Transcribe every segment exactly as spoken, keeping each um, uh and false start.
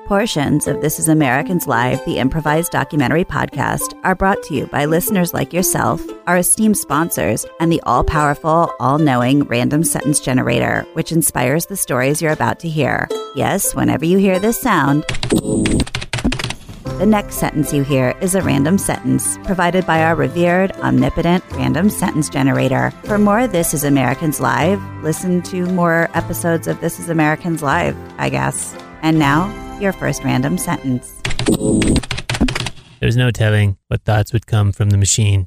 Portions of This Is Americans Live, the improvised documentary podcast, are brought to you by listeners like yourself, our esteemed sponsors, and the all-powerful, all-knowing random sentence generator, which inspires the stories you're about to hear. Yes, whenever you hear this sound, the next sentence you hear is a random sentence provided by our revered, omnipotent random sentence generator. For more This Is Americans Live, listen to more episodes of This Is Americans Live, I guess. And now, your first random sentence. There's no telling what thoughts would come from the machine.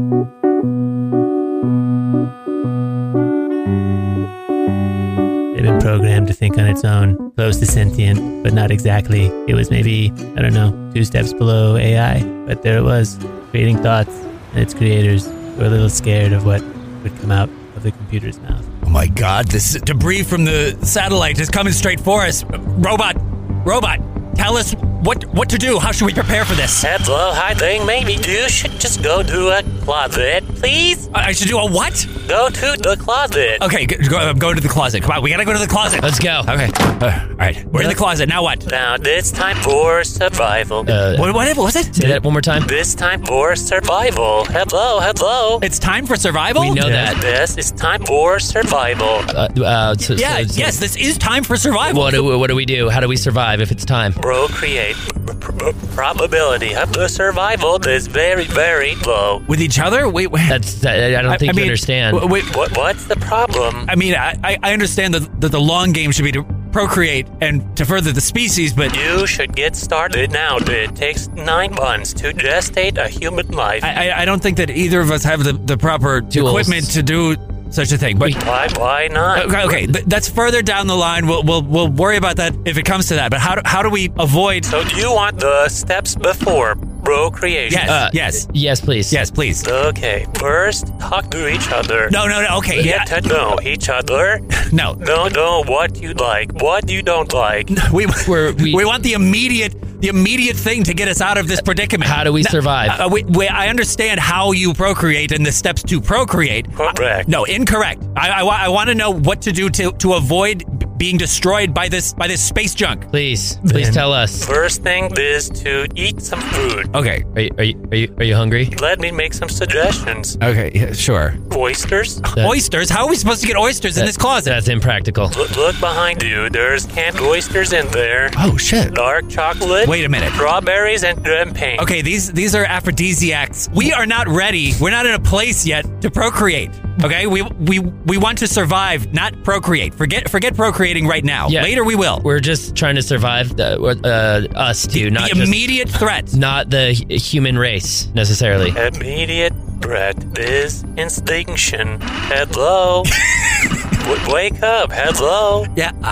They've been programmed to think on its own, close to sentient, but not exactly. It was maybe, I don't know, two steps below A I, but there it was, creating thoughts, and its creators were a little scared of what would come out of the computer's mouth. Oh my God, this debris from the satellite is coming straight for us. Robot, robot, tell us what what to do. How should we prepare for this? Hello, I think maybe you should just go to a closet, please. I should do a what? Go to the closet. Okay, go, I'm going to the closet. Come on, we gotta go to the closet. Let's go. Okay, uh, all right, we're in the closet. Now what? Now it's time for survival. Uh, What, what, what was it? Say that one more time. This time for survival. Hello, hello. It's time for survival? We know that. This is time for survival. Uh, uh, so, Yeah, so, so yes, this is time for survival. What do, what do we do? How do we survive if it's time? Procreate. P- probability of the survival is very, very low. With each other? Wait, wait. That's I, I don't I- think I you mean, understand. w- Wait, What? What's the problem? I mean, I, I I understand that, that the long game should be to procreate and to further the species, but You should get started now. It takes nine months to gestate a human life. I, I, I don't think that either of us have the, the proper Tools. equipment to do such a thing. But Why? Why not? okay, okay, th- that's further down the line. We'll we'll we'll worry about that if it comes to that. But how do, how do we avoid? So do you want the steps before procreation? Yes, Uh, yes, Yes, please. yes, please. Okay, first talk to each other. No, no, no. Okay, yeah, Get to know each other. no. Know know what you like, what you don't like. We We're- we- we want the immediate the immediate thing to get us out of this predicament. How do we No, survive? Uh, we, we, I understand how you procreate and the steps to procreate. Correct. No, incorrect. I, I, wa- I want to know what to do to to avoid b- being destroyed by this by this space junk. Please, please Then- tell us. First thing is to eat some food. Okay. Are you, are you are you are you hungry? Let me make some suggestions. Okay. Yeah, sure. Oysters. That- Oysters? How are we supposed to get oysters in this closet? That's impractical. Look, look behind you. There's canned oysters in there. Oh shit. Dark chocolate. Wait a minute. Strawberries and champagne. Okay, these these are aphrodisiacs. We are not ready. We're not in a place yet to procreate. Okay, we we we want to survive, not procreate. Forget forget procreating right now. Yeah. Later we will. We're just trying to survive the, uh, us two, not the just, immediate threat. not the hu- human race necessarily. Immediate threat is extinction. Hello. W- wake up. Hello. Yeah. I-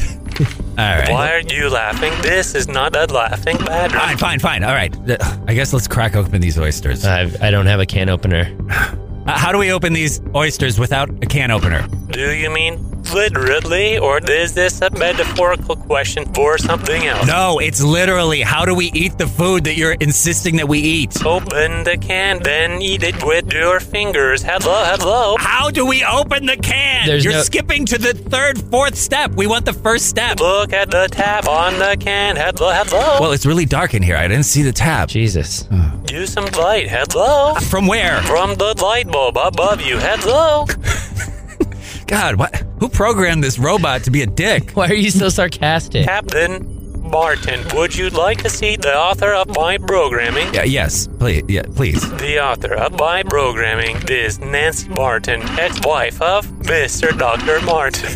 All right. Why are you laughing? This is not a laughing matter. Fine, fine, fine. All right. Uh, I guess let's crack open these oysters. Uh, I I don't have a can opener. how do we open these oysters without a can opener? Do you mean literally, or is this a metaphorical question for something else? No, it's literally how do we eat the food that you're insisting that we eat? Open the can, then eat it with your fingers. Hello, hello. How do we open the can? There's You're no- skipping to the third, fourth step. We want the first step. Look at the tab on the can. Hello, hello. Well, it's really dark in here. I didn't see the tab. Jesus. Use some light. Hello. From where? From the light bulb above you. Hello. God, what? Who programmed this robot to be a dick? Why are you so sarcastic? Captain Martin, would you like to see the author of my programming? Yeah, yes, please. Yeah, please. The author of my programming is Nancy Martin, ex-wife of Mister Doctor Martin.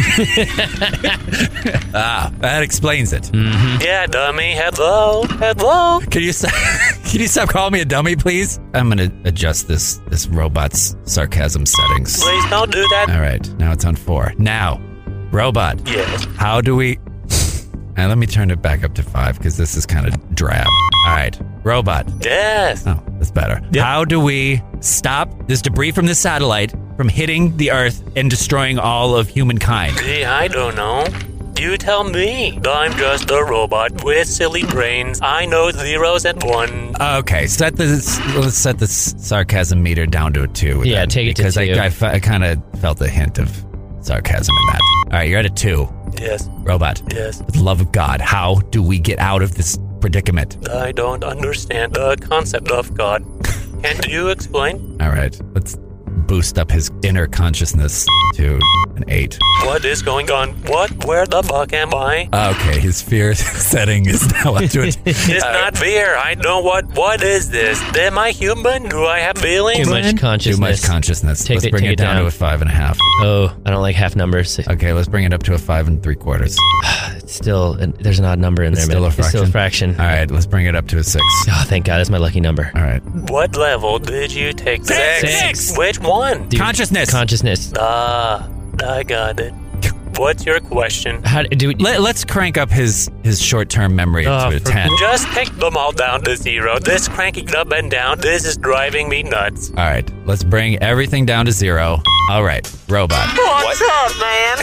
Ah, that explains it. Yeah, dummy. Hello. Hello. Can you stop, can you stop calling me a dummy, please? I'm gonna adjust this this robot's sarcasm settings. Please don't do that. All right, now it's on four. Now, robot. Yes. How do we? And let me turn it back up to five because this is kind of drab. All right, robot. Yes. Oh, that's better. How do we stop this debris from the satellite from hitting the Earth and destroying all of humankind? Gee, I don't know. You tell me. I'm just a robot with silly brains. I know zeros and ones. Okay, set the let's set the sarcasm meter down to a two. Yeah, then, take it to because two. I, I, fe- I kind of felt a hint of sarcasm in that. All right, you're at a two. Yes. Robot. Yes. For the love of God, how do we get out of this predicament? I don't understand the concept of God. Can you explain? All right, let's boost up his inner consciousness to an eight. What is going on? What? Where the fuck am I? Okay, his fear setting is now up to it. It's not fear. I know what. What is this? Am I human? Do I have feelings? Too much consciousness. Too much consciousness. Take let's it- bring take it it down, down. to a five and a half. Oh, I don't like half numbers. Okay, let's bring it up to a five and three quarters. It's still, there's an odd number in It's there, still man. a fraction. It's still a fraction. All right, let's bring it up to a six. Oh, thank God. That's my lucky number. All right. What level did you take? Six. Six. Which one? Dude, Consciousness. Consciousness. Ah, I got it. What's your question? How do we, Let, let's crank up his, his short-term memory Oh, to a for- ten. All Just take them all down to zero. This cranking up and down, this is driving me nuts. right, let's bring everything down to zero. All right, robot. What's up, man?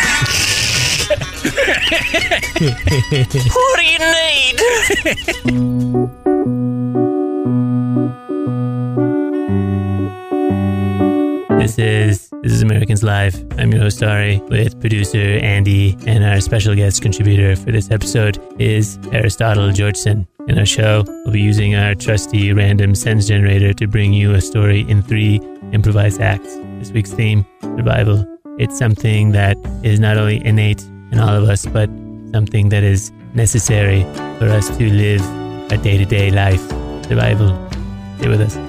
What do you need? This is this is Americans Live. I'm your host Ari with producer Andy, and our special guest contributor for this episode is Aristotle Georgeson. In our show, we'll be using our trusty random sentence generator to bring you a story in three improvised acts. This week's theme, survival. It's something that is not only innate in all of us, but something that is necessary for us to live a day-to-day life. Survival. Stay with us.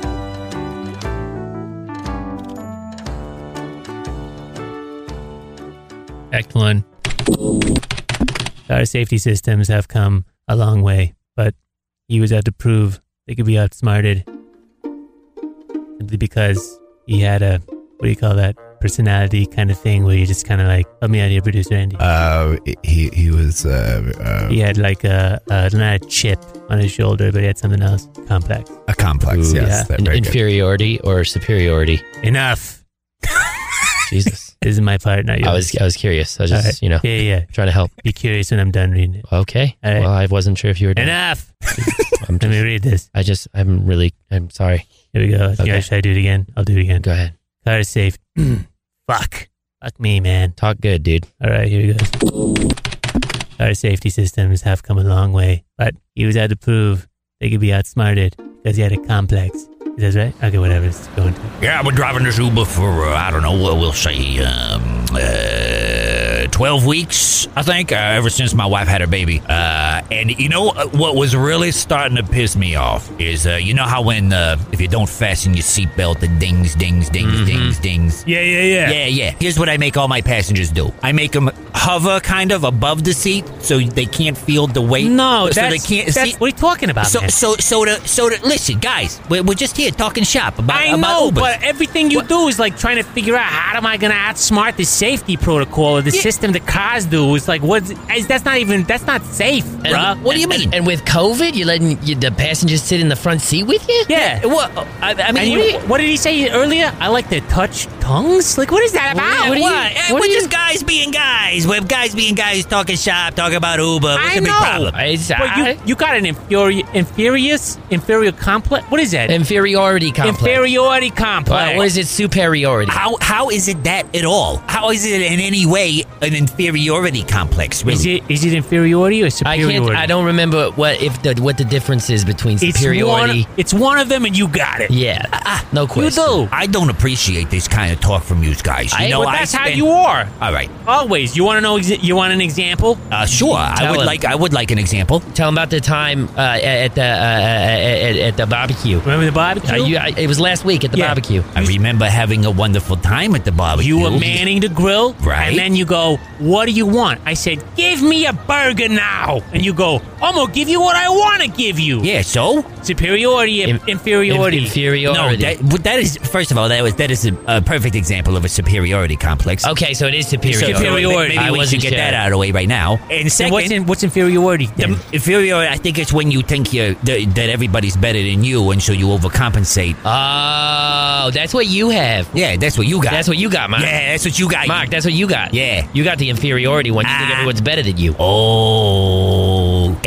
Act one. Our safety systems have come a long way, but he was out to prove they could be outsmarted simply because he had a, what do you call that, personality kind of thing where you just kind of like, help me out here, producer Andy. Uh, he he was uh, uh, He had like a, a, not a chip on his shoulder, but he had something else complex. a complex. Ooh, yes, yeah. that- in- very good. inferiority or superiority? Enough. Jesus. This is my part, not yours. I was I was curious. I was All just, right. you know, Yeah, yeah. trying to help. Be curious when I'm done reading it. Okay. All right. Well, I wasn't sure if you were done. Enough. I'm Let me just, read this. I just, I'm really, I'm sorry. Here we go. Okay. Yeah, should I do it again? I'll do it again. Go ahead. Car is safe. Fuck. Fuck me, man. Talk good, dude. All right, here we go. Our safety systems have come a long way, but he was out to prove they could be outsmarted because he had a complex. Is that right? Okay, whatever. It's going to. Yeah, I've been driving this Uber for, uh, I don't know, we'll, we'll say, um, uh, twelve weeks, I think, uh, ever since my wife had her baby. Uh, and you know uh, what was really starting to piss me off is, uh, you know how when, uh, if you don't fasten your seatbelt, it dings, dings, dings, Mm-hmm. dings, dings. Yeah, yeah, yeah. Yeah, yeah. Here's what I make all my passengers do. I make them hover kind of above the seat so they can't feel the weight. No, so that's, they can't that's see. what are you talking about, So, man? so, so, to, so, to, listen, guys, we're, we're just here talking shop about, I about know, Ubers. but everything you do is like trying to figure out how am I going to outsmart the safety protocol or the Yeah. system the cars do. It's like, what? That's not even, that's not safe, bruh. What do you mean? And, and with COVID, you're letting you, the passengers sit in the front seat with you? Yeah. Well, I, I mean, And what you, do you- what did he say earlier? I like to touch tongues? Like, what is that about? what? What What? Eh, we're just guys being guys. We're guys being guys talking shop, talking about Uber. What's I the big know. problem? It's, But you, you got an inferior, inferior, inferior complex? What is that? inferiority complex. Inferiority complex. Well, what is it? Superiority. How how is it that at all? How is it in any way an inferiority complex? Really? Is it is it inferiority or I superiority? can't. I don't remember what if the what the difference is between It's superiority. one, it's one of them, and you got it. Yeah, Ah, no You question. do. I don't appreciate this kind of talk from you guys. You I- know, But I that's how spend- you are. All right. Always. You want to know? exa- You want an example? Uh, sure. I Tell would him. like. I would like an example. Tell them about the time uh, at the uh, at, at the barbecue. Remember the barbecue? Uh, you, I, it was last week at the Yeah. barbecue. I remember having a wonderful time at the barbecue. You were manning the grill, Right. and then you go, "What do you want?" I said, "Give me a burger now." And you go, "I'm gonna give you what I want to give you." Yeah. So. Superiority, In- inferiority. in- inferiority. No, that, but that is first of all that was that is a, a perfect example of a superiority complex. Okay, so it is superiority. So Superiority. Maybe I we wasn't should get sure. that out of the way right now. And And second, what's in, what's inferiority? the Then? inferiority, I think it's when you think you're, that, that everybody's better than you, and so you overcompensate. Oh, that's what you have. Yeah, that's what you got. That's what you got, Mark. Yeah, that's what you got. Mark, that's what you got. Yeah. You got the inferiority one. You think Ah. everyone's better than you. Oh,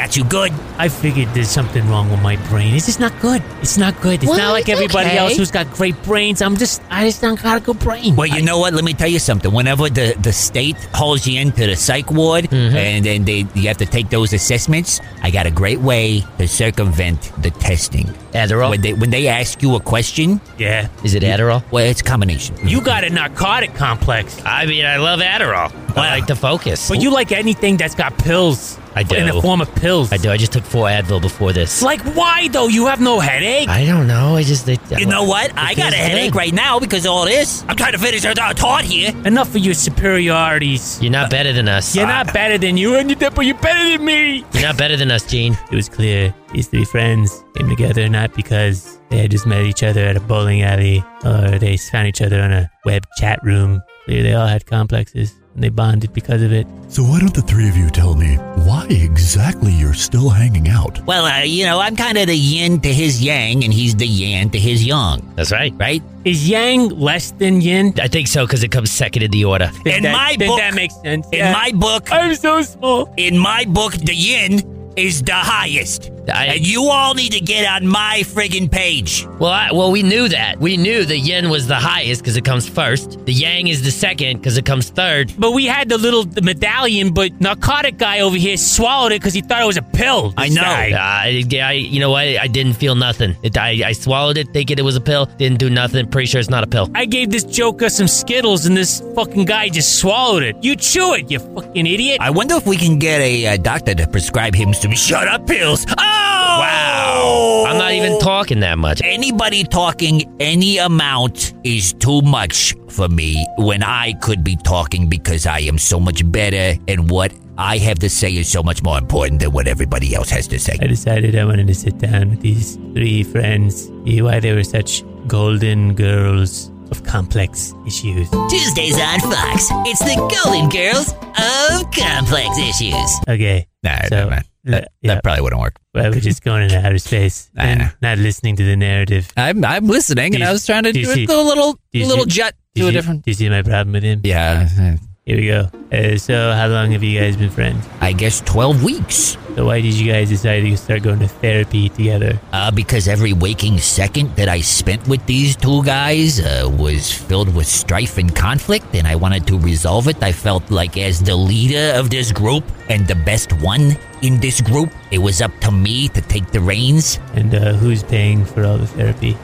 got you good. I figured there's something wrong with my brain. It's just not good. It's not good. It's Well, not like it's everybody okay. else who's got great brains. I'm just, I just don't got a good brain. Well, you know what? Let me tell you something. Whenever the, the state hauls you into the psych ward Mm-hmm. and then they you have to take those assessments, I got a great way to circumvent the testing. Adderall? When they when they ask you a question, Yeah. Is it Adderall? well, it's a combination. You got a narcotic complex. I mean, I love Adderall. I like to focus. But you like anything that's got pills. I do. In the form of pills. I do. I just took four Advil before this. Like, why, though? You have no headache? I don't know. I just... They, You know what? I got a feels headache good. right now because of all this. I'm trying to finish our our talk here. Enough of your superiorities. You're not better than us. You're not better than you, and you're, but you're better than me. You're not better than us, Gene. It was clear these three friends came together not because they had just met each other at a bowling alley or they found each other in a web chat room. Clear they all had complexes and they bonded because of it. So why don't the three of you tell me why exactly you're still hanging out? Well, uh, you know, I'm kind of the yin to his yang, and he's the yang to his yang, That's right. right? Is yang less than yin? I think so because it comes second in the order. Then In that, my then book- that makes sense. In Yeah. my book, I'm so small. in my book, the yin is the highest. I- and you all need to get on my friggin' page. Well, I, well, we knew that. We knew the yin was the highest because it comes first. The yang is the second because it comes third. But we had the little medallion, but narcotic guy over here swallowed it because he thought it was a pill. I This know. guy. Uh, I, you know what? I didn't feel nothing. It, I, I swallowed it thinking it was a pill. Didn't do nothing. Pretty sure it's not a pill. I gave this joker some Skittles and this fucking guy just swallowed it. You chew it, you fucking idiot. I wonder if we can get a uh, doctor to prescribe him some shut up pills. Oh! Wow. I'm not even talking that much. Anybody talking any amount is too much for me when I could be talking because I am so much better and what I have to say is so much more important than what everybody else has to say. I decided I wanted to sit down with these three friends, see why they were such golden girls of complex issues. Tuesdays on Fox, it's the Golden Girls of Complex Issues. Okay. Nah, So, never mind. That, uh, yeah. that probably wouldn't work. Well, we're just going into outer space I and know. not listening to the narrative. I'm I'm listening, Do and you- I was trying to do do, you a see- little do you little see- jet Do to you, a see- different. do you see my problem with him? Yeah, Here we go. Uh, so, how long have you guys been friends? I guess twelve weeks. So, why did you guys decide to start going to therapy together? Uh, because every waking second that I spent with these two guys uh, was filled with strife and conflict, and I wanted to resolve it. I felt like as the leader of this group and the best one in this group, it was up to me to take the reins. And uh, who's paying for all the therapy?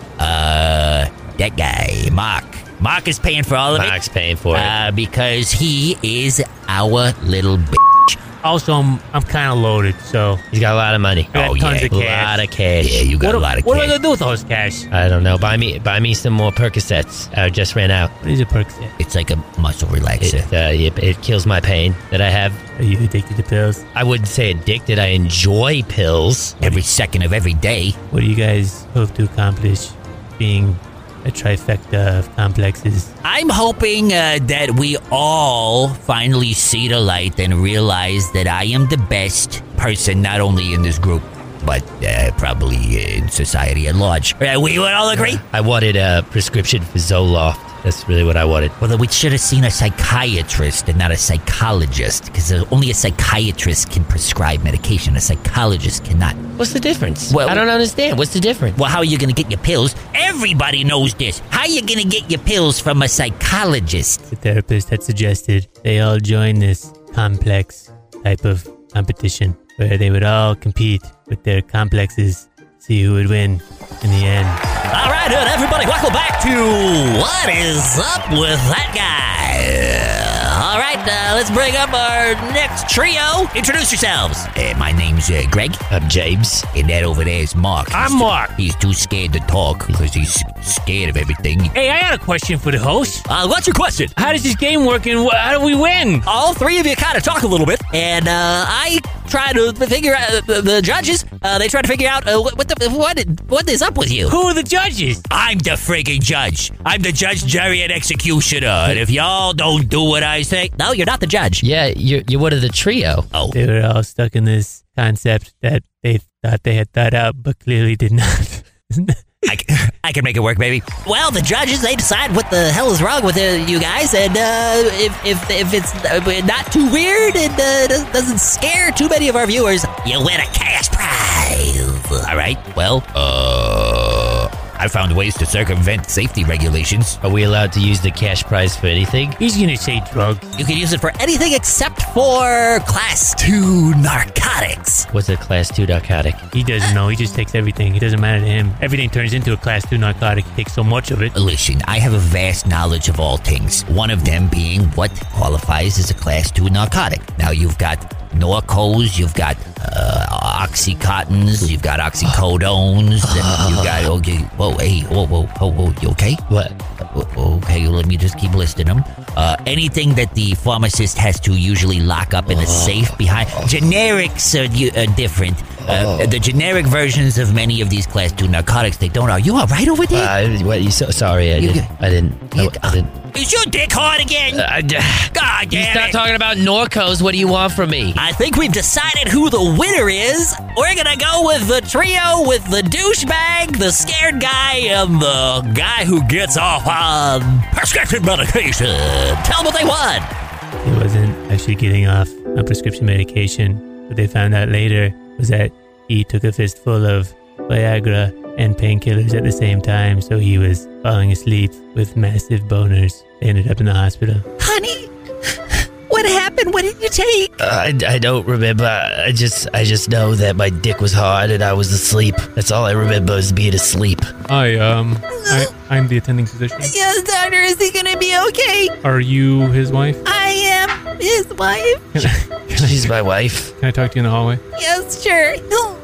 Uh, that guy, Mark. Mark is paying for all of Mark's paying for it. it. Uh, because he is our little b****. Also, I'm, I'm kind of loaded, so He's got a lot of money. I got Oh, tons yeah. of A cash. lot of cash. Yeah, you got what a lot of What cash. am I gonna do with all this cash? I don't know. Buy me, buy me some more Percocets. I just ran out. What is a Percocet? It's like a muscle relaxer. It, uh, it, it kills my pain that I have. Are you addicted to pills? I wouldn't say addicted. I enjoy pills. Every second of every day. What do you guys hope to accomplish being a trifecta of complexes? I'm hoping uh, that we all finally see the light and realize that I am the best person, not only in this group, but uh, probably in society at large. Uh, we would all agree? I wanted a prescription for Zoloft. That's really what I wanted. Well, then we should have seen a psychiatrist and not a psychologist, because only a psychiatrist can prescribe medication. A psychologist cannot. What's the difference? Well- I don't understand. What's the difference? Well, how are you going to get your pills? Everybody knows this. How are you going to get your pills from a psychologist? The therapist had suggested they all join this complex type of competition where they would all compete with their complexes, see who would win in the end. All right, uh, everybody, welcome back to What Is Up With That Guy? All right, uh, let's bring up our next trio. Introduce yourselves. Uh, my name's uh, Greg, I'm James. and that over there is Mark. I'm He's too- Mark. He's too scared to talk because he's scared of everything. Hey, I got a question for the host. Uh, what's your question? How does this game work and wh- how do we win? All three of you kind of talk a little bit, and uh, I try to figure out uh, the judges. Uh, they try to figure out uh, what what, the, what what is up with you. Who are the judges? I'm the friggin' judge. I'm the judge, jury, and executioner. And if y'all don't do what I say, no, you're not the judge. Yeah, you're, you're one of the trio. Oh, They were all stuck in this concept that they thought they had thought out, but clearly did not. I, c- I can make it work, baby. Well, the judges, they decide what the hell is wrong with uh, you guys, and uh, if, if if it's uh, not too weird and uh, doesn't scare too many of our viewers, you win a cash prize. All right. Well, uh, I found ways to circumvent safety regulations. Are we allowed to use the cash prize for anything? He's gonna say drugs. You can use it for anything except for class two narcotics. What's a class two narcotic? He doesn't know. He just takes everything. It doesn't matter to him. Everything turns into a class two narcotic. He takes so much of it. Listen, I have a vast knowledge of all things. One of them being what qualifies as a class two narcotic. Now you've got Norcos, you've got uh, Oxycontins, you've got Oxycodones, then you've got, okay, whoa, hey, whoa, whoa, whoa, whoa, you okay? What? Okay, let me just keep listing them. Uh, anything that the pharmacist has to usually lock up in a safe behind. Generics are, u- are different. Uh, the generic versions of many of these class two narcotics, they don't. Are you all right over there? Uh, what, you so sorry, I You- didn't. I didn't. I, I didn't. Is your dick hard again? Uh, I, God you damn stop it. talking about Norcos. What do you want from me? I think we've decided who the winner is. We're gonna go with the trio with the douchebag, the scared guy, and the guy who gets off on prescription medication. Tell them what they won. He wasn't actually getting off on prescription medication. What they found out later was that he took a fistful of Viagra and painkillers at the same time, so he was falling asleep with massive boners. They ended up in the hospital. Honey, what happened? What did you take? Uh, I, I don't remember. I just I just know that my dick was hard and I was asleep. That's all I remember is being asleep. Hi, um, I, I'm the attending physician. Yes, doctor, is he gonna be okay? Are you his wife? I am his wife. Can I, can I, She's my wife. can I talk to you in the hallway? Yes, sure.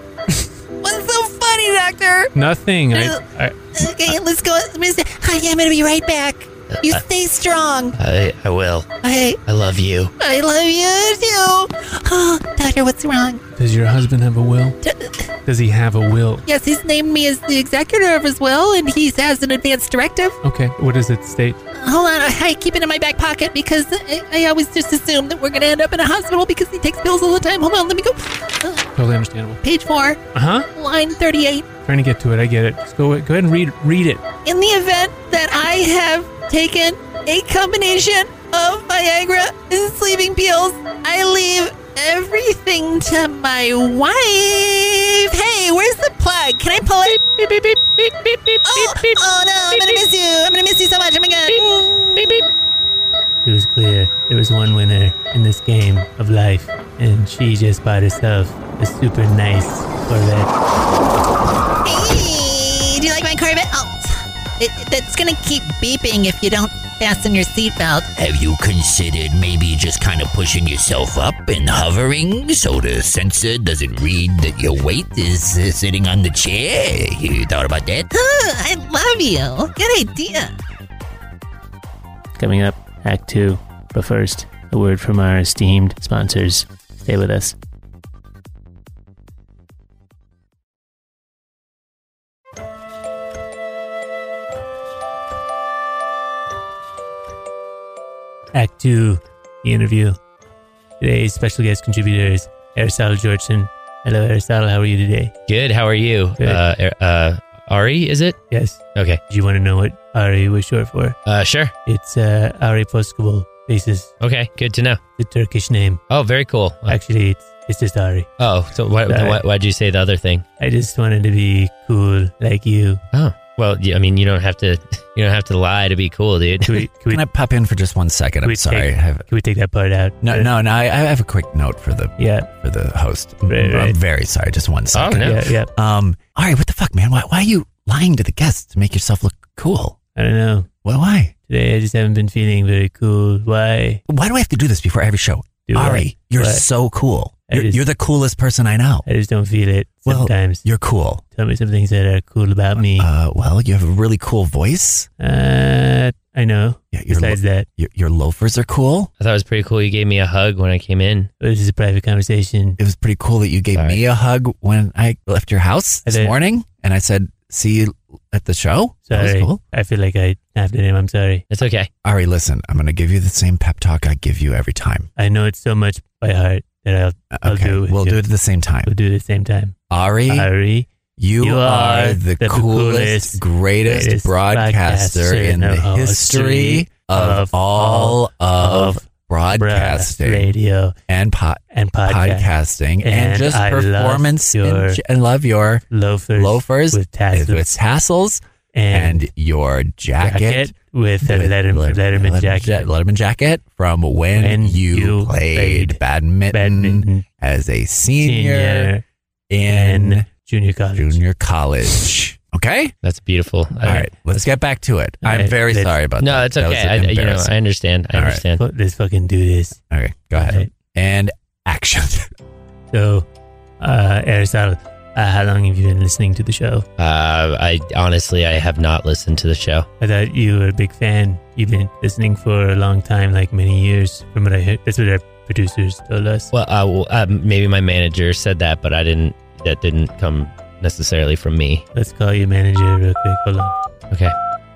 What's so funny, doctor? Nothing. I, I, Okay, let's go. Hi, I'm gonna be right back. You stay strong. I I will. I I love you. I love you too. Oh, doctor, what's wrong? does your husband have a will? D- Does he have a will? Yes, he's named me as the executor of his will, and he has an advance directive. Okay, what does it state? Hold on, I keep it in my back pocket because I, I always just assume that we're gonna end up in a hospital because he takes pills all the time. Hold on, let me go. Uh, Totally understandable. page four, Uh-huh. line thirty-eight. Trying to get to it. I get it. Just go, go ahead and read, read it. In the event that I have taken a combination of Viagra and sleeping pills, I leave everything to my wife. Hey, where's the plug? Can I pull it? Beep, beep, beep, beep, beep, beep, oh, beep, oh no, I'm gonna miss you. I'm gonna miss you so much. Oh my god. Beep, beep. It was clear there was one winner in this game of life, and she just bought herself a super nice Corvette. Hey, do you like my Corvette? Oh, it, that's gonna keep beeping if you don't fasten your seatbelt. Have you considered maybe just kind of pushing yourself up and hovering so the sensor doesn't read that your weight is uh, sitting on the chair? You thought about that? Oh, I love you. Good idea. Coming up, Act two. But first, a word from our esteemed sponsors. Stay with us. Act two, the interview. Today's special guest contributors, Aristotle Georgeson. Hello, Aristotle. How are you today? Good. How are you? Good. Uh, er- uh, Ari, is it? Yes. Okay. Do you want to know what Ari was short for? Uh, sure. It's uh, Ari Poskobul Basis. Okay. Good to know. The Turkish name. Oh, very cool. Uh, Actually, it's it's just Ari. oh, so why, Sorry. why, why'd you say the other thing? I just wanted to be cool like you. Oh, well, y- I mean, you don't have to. You don't have to lie to be cool, dude. Can we, can we, Can I pop in for just one second? can I'm we sorry. I Take, have, can we take that part out? no, Uh, no, no. I, I have a quick note for the Yeah. for the host. Right, I'm right. very sorry. Just one second. no. Yeah, yeah. Um. All right. What the fuck, man? Why, why are you lying to the guests to make yourself look cool? I don't know. Why? Why? Today I just haven't been feeling very cool. Why? Why do I have to do this before every show? Do Ari, I? you're What? so cool. I You're, just- you're the coolest person I know. I just don't feel it Well, sometimes. You're cool. Tell me some things that are cool about me. Uh. Well, you have a really cool voice. Uh, I know. Yeah, your, Besides lo- that, your your loafers are cool. I thought it was pretty cool. You gave me a hug when I came in. this is a private conversation. It was pretty cool that you gave Sorry. me a hug when I left your house I this did. morning, and I said, "See you at the show." That Sorry. was cool. I feel like I snapped at him. I'm sorry. It's okay. Ari, listen, I'm going to give you the same pep talk I give you every time. I know it's so much by heart that I'll, Uh, I'll Okay, do it with we'll you. do it at the same time. We'll do it at the same time. Ari, Ari, You, You are, are the, the coolest, coolest, greatest, greatest broadcaster broadcaster in the of history of, of all of, of broadcasting radio and po- and podcast. podcasting and, And just I love performance. your and, I love your loafers, loafers with tassels, with tassels and, and your jacket. jacket with a with Letterman, Let- Letterman Letterman jacket. ja- Letterman jacket from when, When you, you played, played badminton, badminton as a senior, Senior in in junior college. junior college. Okay? That's beautiful. All right, let's get back to it. All I'm right, very let's- sorry about No, that. it's That was okay. I, you know, embarrassing. I understand. I All right. understand. Let- Let's fucking do this. Okay, go ahead. Right. And action. So, uh, Aristotle, uh, how long have you been listening to the show? Uh, I honestly, I have not listened to the show. I thought you were a big fan. You've been listening for a long time, like many years, from what I heard. That's what our producers told us. Well, uh, well uh, maybe my manager said that, but I didn't. That didn't come necessarily from me. Let's call your manager real quick. Hold on. Okay.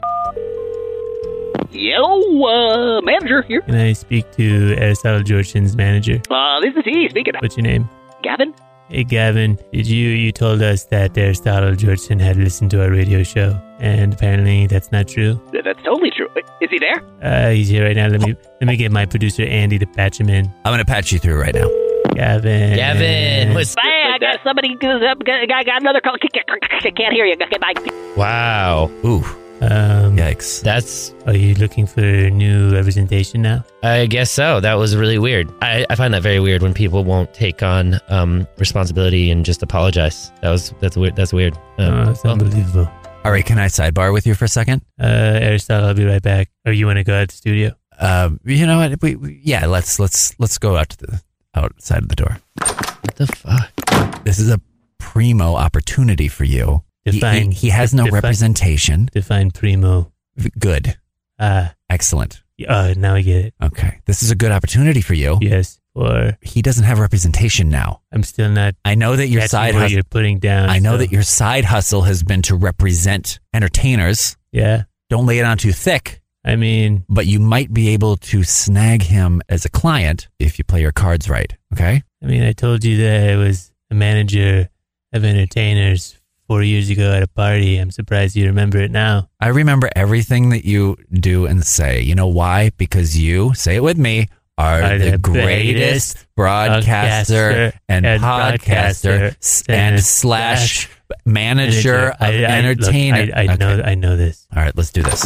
Yo, uh, manager here. Can I speak to Aristotle Georgian's manager? Uh, this is he speaking. What's your name? Gavin? Hey, Gavin. Did you you told us that Aristotle Georgian had listened to our radio show, and apparently that's not true. Th- That's totally true. Is he there? Uh, he's here right now. Let me let me get my producer Andy to patch him in. I'm going to patch you through right now. Gavin. Gavin, what's Bye, I got somebody. I got, got another call. I can't hear you. Okay, bye. Wow. Ooh, Um, yikes. That's. Are you looking for new representation now? I guess so. That was really weird. I, I find that very weird when people won't take on um, responsibility and just apologize. That was that's weird. That's weird. Um, Oh, it's well, unbelievable. All right, can I sidebar with you for a second? Uh, Aristotle, I'll be right back. Or you want to go out to the studio? Um, you know what? We, we, yeah, let's let's let's go out to the outside of the door. what the fuck? This is a primo opportunity for you. He, he, Define- he has no define- representation. Define primo. Good. Ah, Excellent. uh, now I get it. Okay. This is a good opportunity for you. Yes. Or He doesn't have representation now. I'm still not I know that your catching side what hustle, you're putting down. I know so- that your side hustle has been to represent entertainers. Yeah. Don't lay it on too thick, I mean, but you might be able to snag him as a client if you play your cards right. Okay? I mean, I told you that I was a manager of entertainers four years ago at a party. I'm surprised you remember it now. I remember everything that you do and say. You know why? Because you, say it with me, are, Are the, the greatest, greatest broadcaster, broadcaster and, and podcaster broadcaster s- and and slash manager of I, I, entertainer. Look, I, I Okay. know. I know this. All right, let's do this.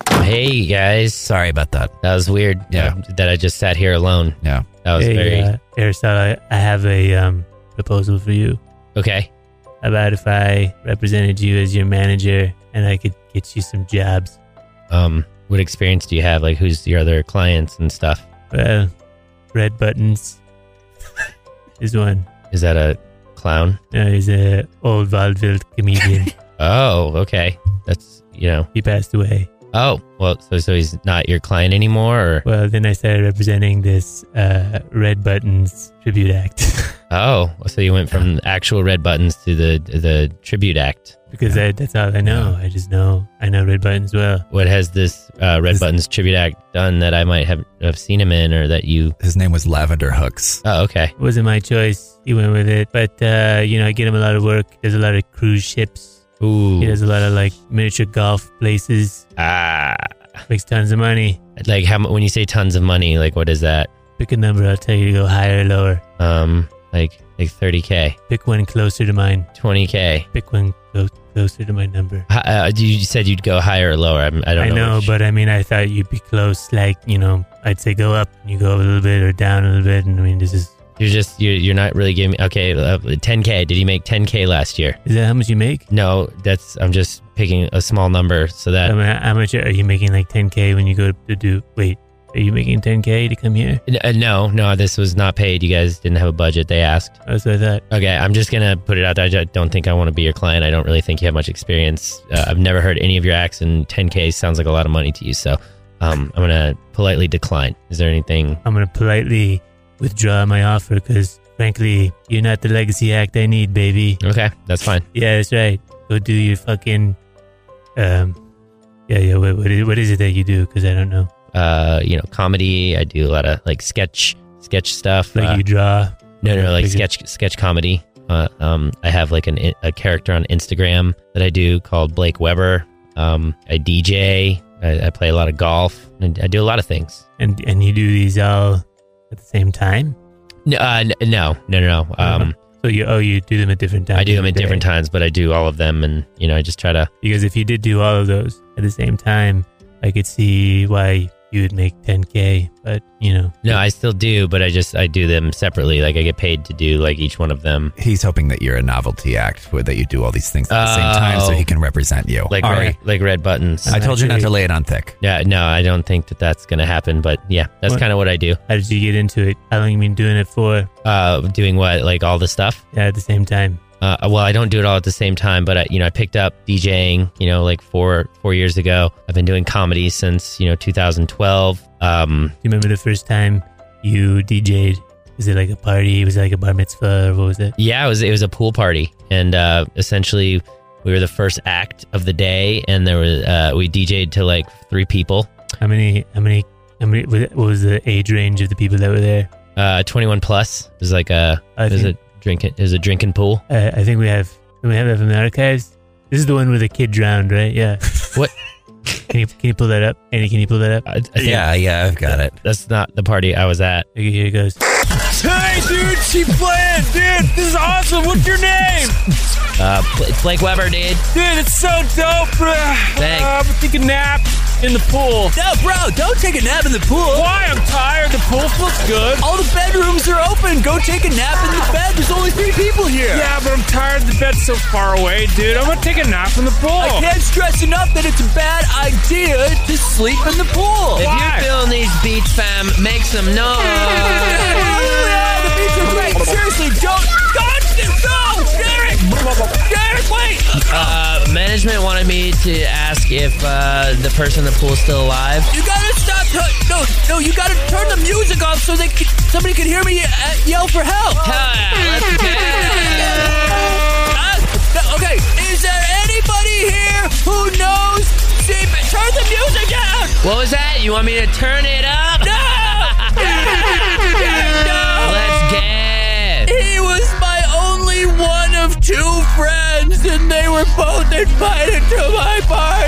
Hey guys, Sorry about that. that was weird. Yeah. uh, that I just sat here alone. Yeah. That was hey, very uh, Aristotle, I, I have a um, proposal for you. okay. About if I represented you as your manager and I could get you some jobs. Um, what experience do you have? Like, who's your other clients and stuff? Well, Red Buttons is one. Is that a clown? No, he's a old vaudeville comedian. Oh, okay. That's you know. He passed away. Oh, well, so so he's not your client anymore, or Well, then I started representing this uh, Red Buttons tribute act oh, so you went from actual Red Buttons to the the tribute act. because I, that's all I know. I just know I know Red Buttons well. What has this uh, Red This- Buttons tribute act done that I might have, have seen him in, or that you? His name was Lavender Hooks. Oh, okay. It wasn't my choice. He went with it, but uh, you know, I get him a lot of work. There's a lot of cruise ships. Ooh, He does a lot of like miniature golf places. ah, Makes tons of money. like how mu- when you say tons of money, like what is that? Pick a number. I'll tell you to go higher or lower. Um, like like thirty k, Pick one closer to mine. twenty k. Pick one clo- closer to my number. Uh, you said you'd go higher or lower. I'm, I don't I know. know, which. but I mean, I thought you'd be close. Like, you know, I'd say go up, and you go a little bit, or down a little bit. And I mean, this is You're just you're, you're not really giving me okay. Uh, ten k. Did he make ten k last year? is that how much you make? No, that's I'm just picking a small number so that I mean, how much are you making? Like ten k when you go to do? Wait, are you making ten k to come here? N- uh, no, no, this was not paid. You guys didn't have a budget. They asked. That's what I thought. Okay, I'm just gonna put it out there. I just don't think I want to be your client. I don't really think you have much experience. Uh, I've never heard any of your acts, and ten k sounds like a lot of money to you. So, um, I'm gonna politely decline. Is there anything? I'm gonna politely withdraw my offer because, frankly, you're not the legacy act I need, baby. Okay, that's fine. Yeah, that's right. Go do your fucking. Um. Yeah, yeah. What what is, what is it that you do? Because I don't know. Uh, you know, comedy. I do a lot of like sketch, sketch stuff. Like Uh, you draw. no, no, like Like sketch, sketch comedy. Uh, um, I have like an, a character on Instagram that I do called Blake Weber. Um, I D J. I, I play a lot of golf. And I do a lot of things. And and you do these all at the same time? No, uh, n- no, no, no. no. Um, so you oh you do them at different times? I do them at day. different times, but I do all of them, and you know, I just try to. Because if you did do all of those at the same time, I could see why you would make ten K, but you know. No, I still do, but I just I do them separately. Like I get paid to do like each one of them. He's hoping that you're a novelty act, where that you do all these things at the same time, so he can represent you. Like all red, right. like red buttons. I told you not to lay it on thick. Yeah, no, I don't think that that's gonna happen. But yeah, that's kind of what I do. How did you get into it? How long have you been doing it for? Uh, doing what? Like all the stuff? Yeah, at the same time. Uh, well, I don't do it all at the same time, but I, you know, I picked up DJing, you know, like four four years ago. I've been doing comedy since you know two thousand twelve. Um, do you remember the first time you D J'd? Was it like a party? Was it like a bar mitzvah? Or what was it? Yeah, it was. It was a pool party, and uh, essentially we were the first act of the day, and there was uh, we D J'd to like three people. How many? How many? How many? What was the age range of the people that were there? Uh, twenty-one plus. It was like a. It was a drinking. It was a drinking pool. Uh, I think we have. We have that from the archives. This is the one where the kid drowned, right? Yeah. What? Can you can you pull that up? Andy, can you pull that up? I, I think Yeah, yeah, I've got it. That's not the party I was at. Okay, here it goes. Hey, dude, she playing, dude. This is awesome. What's your name? Uh, it's Blake Weber, dude. Dude, it's so dope, bro. Thanks. Uh, I'm gonna take a nap in the pool. No, bro, don't take a nap in the pool. Why? I'm tired. The pool feels good. All the bedrooms are open. Go take a nap in the bed. There's only three people here. Yeah, but I'm tired. The bed's so far away, dude. I'm gonna take a nap in the pool. I can't stress enough that it's a bad idea to sleep in the pool. If you're feeling these beats, fam, make some noise. Yeah, the beats are great. Seriously, don't, don't, no, Derek, Derek, wait. Uh, management wanted me to ask if uh, the person in the pool is still alive. You gotta stop. T- no, no, you gotta turn the music off so they can, somebody can hear me uh, yell for help. Hell yeah, let's go. Uh, okay, is there anybody here who knows? See, turn the music down. What was that? You want me to turn it up? No. No. Let's get. He was my only one of two friends, and they were both invited to my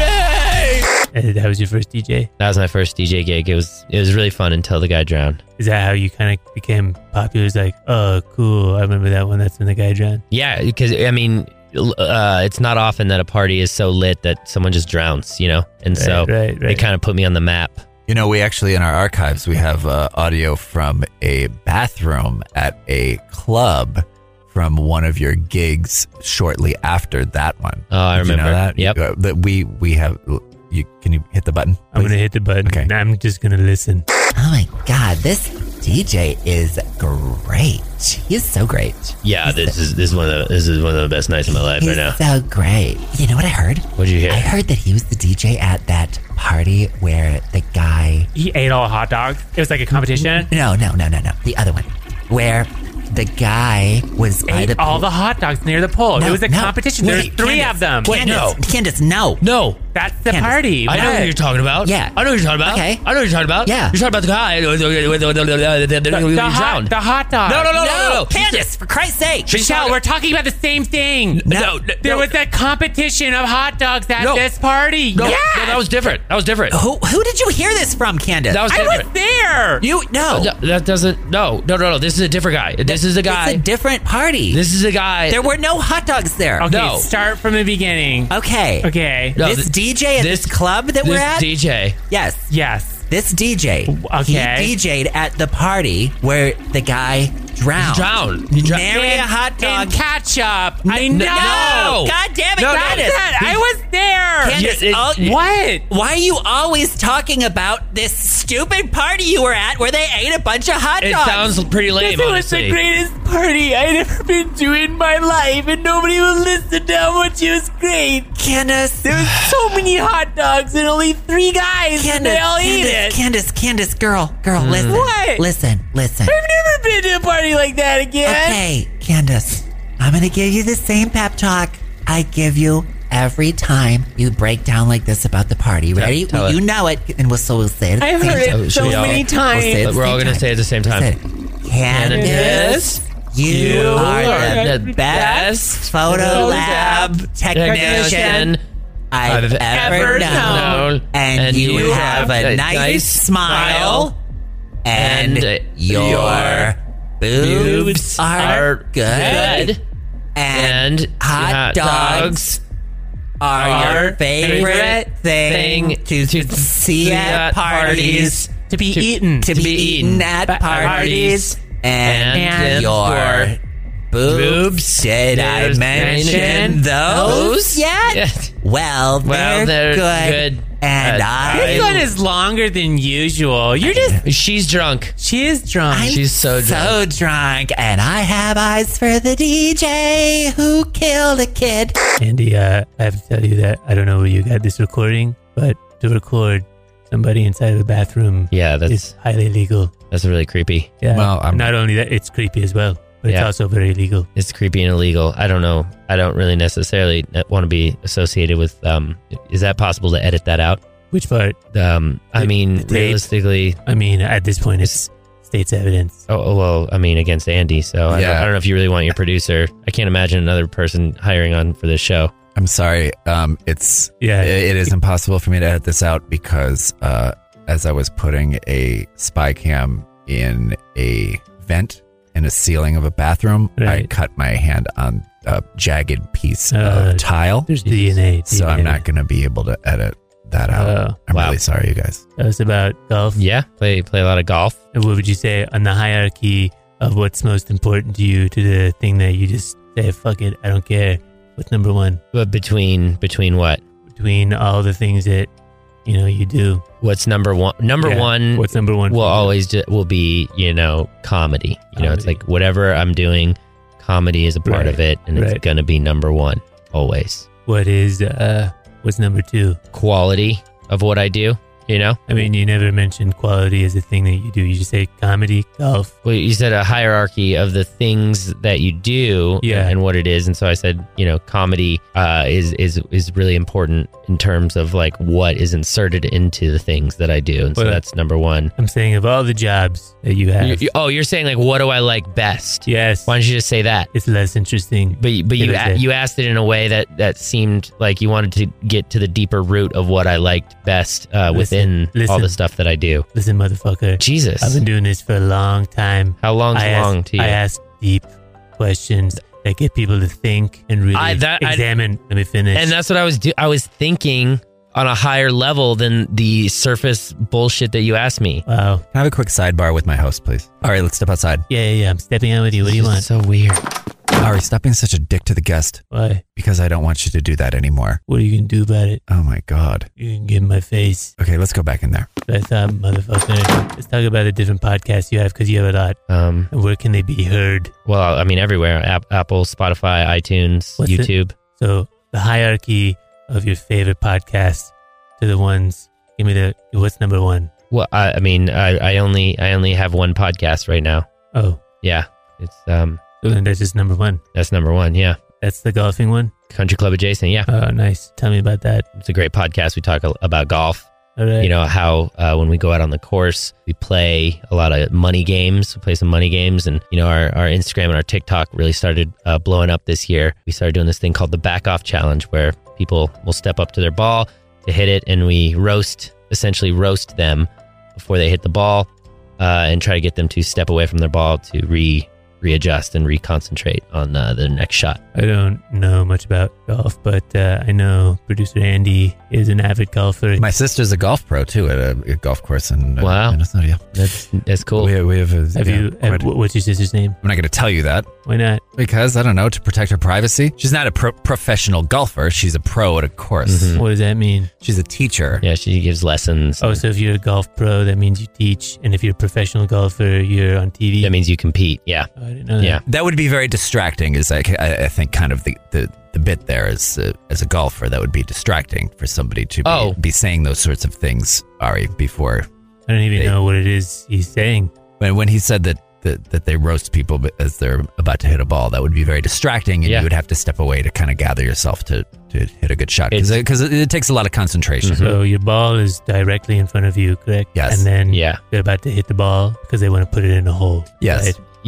party. Uh, that was your first D J? That was my first D J gig. It was it was really fun until the guy drowned. Is that how you kind of became popular? It's like, oh, cool. I remember that one. That's when the guy drowned. Yeah, because I mean, uh, it's not often that a party is so lit that someone just drowns, you know? And Right, so right, right. it kind of put me on the map. You know, we actually, in our archives, we have uh, audio from a bathroom at a club from one of your gigs shortly after that one. Oh, I Did you remember. know that? Yep. Uh, that we, we have, you, can you hit the button? I'm going to hit the button. Okay. And I'm just going to listen. Oh my God, this D J is great. He's so great. Yeah, this is this is one of the this is one of the best nights of my life He's right now. so great. You know what I heard? What'd you hear? I heard that he was the D J at that party where the guy... He ate all the hot dogs. It was like a competition. No, no, no, no, no. The other one. Where the guy was by Ate the all pool. the hot dogs near the pool. No, it was a no. competition. Wait, There's three Candace, of them. Wait, Candace, Candace, no. No. That's the Candace, party. I know What? what you're talking about. Yeah. I know what you're talking about. Okay. I know what you're talking about. Yeah. You're talking about the guy with the, with the, with the, the, the, The, who the, hot, drowned. the hot dog. No, no, no, no, no, no. Candace, for Christ's sake. Michelle, we're talking about the same thing. No, no, There no. was a competition of hot dogs at No. this party. No, yes! no, that was different. That was different. Who who did you hear this from, Candace? That was I different. was there. You no. No, that doesn't. No, no, no, no. This is a different guy. This is a guy. It's a different party. This is a guy. There were no hot dogs there. Okay, No. start from the beginning. Okay. Okay. No, this th- D J at this, club that we're this at? D J. Yes. Yes. This D J. Okay. He D J'd at the party where the guy drowned. Drowned. He drowned. Nary a hot dog. And ketchup. I N- know. No. God damn it, No, no. Candace. That- I was there. Candace, Yeah, it- all- What? why are you always talking about this stupid party you were at where they ate a bunch of hot It dogs? sounds pretty lame, This was honestly. the greatest party I'd ever been to in my life, and nobody would listen to how much it was great. Candace. There was so many hot dogs and only three guys, and Candace, they all ate Candace, it. Candace, Candace, girl, girl, listen. What? Listen, listen. I've never been to a party like that again. Okay, Candace, I'm going to give you the same pep talk I give you every time you break down like this about the party. Ready? tell Well, it. you know it, and we'll, so we'll say it. at I've the same heard it time. Should so we all- many We'll say it times. at the We're all same going to time. say it at the same time. Say it. Candace, You are the, the best photo lab technician I've ever known. And you have a nice smile. And your boobs are good. And hot dogs are your favorite thing to see at parties. To be eaten. To be eaten at parties. And your boobs. Did I mention those yet? Well, Well, they're they're good. good. And Uh, I... This one is longer than usual. You're just. She's drunk. She is drunk. I'm She's so drunk. so drunk, and I have eyes for the D J who killed a kid. Andy, uh, I have to tell you that I don't know where you got this recording, but to record somebody inside of a bathroom Yeah, that's is highly illegal. that's really creepy. Yeah. Well, I'm- not only that, it's creepy as well, but it's Yeah. also very illegal. It's creepy and illegal. I don't know. I don't really necessarily want to be associated with. Um, is that possible to edit that out? Which part? Um, I The- mean, the tape. realistically, I mean, at this point, it's state's evidence. oh oh, well, I mean, against Andy. So I, don't, Yeah. I don't know if you really want your producer. I can't imagine another person hiring on for this show. I'm sorry. Um, it's Yeah. it, it is impossible for me to edit this out because uh, as I was putting a spy cam in a vent in a ceiling of a bathroom, I Right. cut my hand on a jagged piece Uh, of tile. There's D N A. So I'm not going to be able to edit that out. Oh, I'm wow. really sorry, you guys. That was about golf. Yeah, play play a lot of golf. And what would you say on the hierarchy of what's most important to you to the thing that you just say, fuck it, I don't care? What's number one? But between between what? Between all the things that, you know, you do. What's number one? Number Yeah, one. What's number one? will for you? always ju- will be, you know, comedy. You know, it's Comedy. like whatever I'm doing, comedy is a part Right, of it, and right. it's gonna be number one always. What is, uh, what's number two? Quality of what I do. You know, I mean, you never mentioned quality as a thing that you do. You just say comedy, golf. well, you said a hierarchy of the things that you do, Yeah. and what it is, and so I said, you know, comedy uh, is is is really important in terms of like what is inserted into the things that I do, and so Well, that's number one. I'm saying of all the jobs that you have. You- you- oh, you're saying like, what do I like best? Yes. Why don't you just say that? It's less interesting. But but you It is a- it. you asked it in a way that, that seemed like you wanted to get to the deeper root of what I liked best uh, Listen, within all listen. the stuff that I do. Listen, motherfucker. Jesus, I've been doing this for a long time. how long's I long ask, to you? I ask deep questions that get people to think and really I- that- I- examine. Let me finish. and that's what I was do- I was thinking on a higher level than the surface bullshit that you asked me. wow. Can I have a quick sidebar with my host, please? All right, let's step outside. Yeah, yeah, yeah. I'm stepping out with you. What do you want? This is so weird. Ari, stop being such a dick to the guest Why? because I don't want you to do that anymore. What are you going to do about it? Oh my God. You can get in my face. Okay, let's go back in there. But I thought, motherfucker, let's talk about the different podcasts you have because you have a lot. Um, And where can they be heard? well, I mean, everywhere: App- Apple, Spotify, iTunes, What's it? YouTube. So the hierarchy of your favorite podcasts to the ones. Give me the what's number one? Well, I, I mean, I, I only I only have one podcast right now. Oh, Yeah, it's um, so then that's just number one. that's number one. Yeah, That's the golfing one. Country Club Adjacent. Yeah, Oh, nice. Tell me about that. it's a great podcast. We talk a- about golf. All right. You know how uh, when we go out on the course, we play a lot of money games. We play some money games, and you know our, our Instagram and our TikTok really started uh, blowing up this year. We started doing this thing called the Back Off Challenge, where people will step up to their ball to hit it, and we roast, essentially roast them before they hit the ball, uh, and try to get them to step away from their ball to re readjust and reconcentrate on uh, the next shot. I don't know much about golf, but uh, I know producer Andy is an avid golfer. My sister's a golf pro too at a, a golf course in uh, Wow. Minnesota. Yeah. That's that's cool. We, we have. A, have yeah, you? Have, quite- what's your sister's name? I'm not going to tell you that Why not? because I don't know, to protect her privacy. She's not a pro- professional golfer. She's a pro at a course. Mhm. What does that mean? She's a teacher. Yeah, she gives lessons. Oh, so if you're a golf pro, that means you teach, and if you're a professional golfer, you're on T V. That means you compete. Yeah. Oh, I didn't know that. Yeah. That would be very distracting. Is like I, I think kind of the, the, the bit there as a, as a golfer that would be distracting for somebody to be, Oh. be saying those sorts of things, Ari. Before I don't even They- know what it is he's saying. when when he said that. That, that they roast people as they're about to hit a ball, that would be very distracting, and Yeah. you would have to step away to kind of gather yourself to, to hit a good shot because It's- it, 'cause it, it takes a lot of concentration. So your ball is directly in front of you, correct? Yes. And then Yeah. they're about to hit the ball because they want to put it in a hole. Yes. right?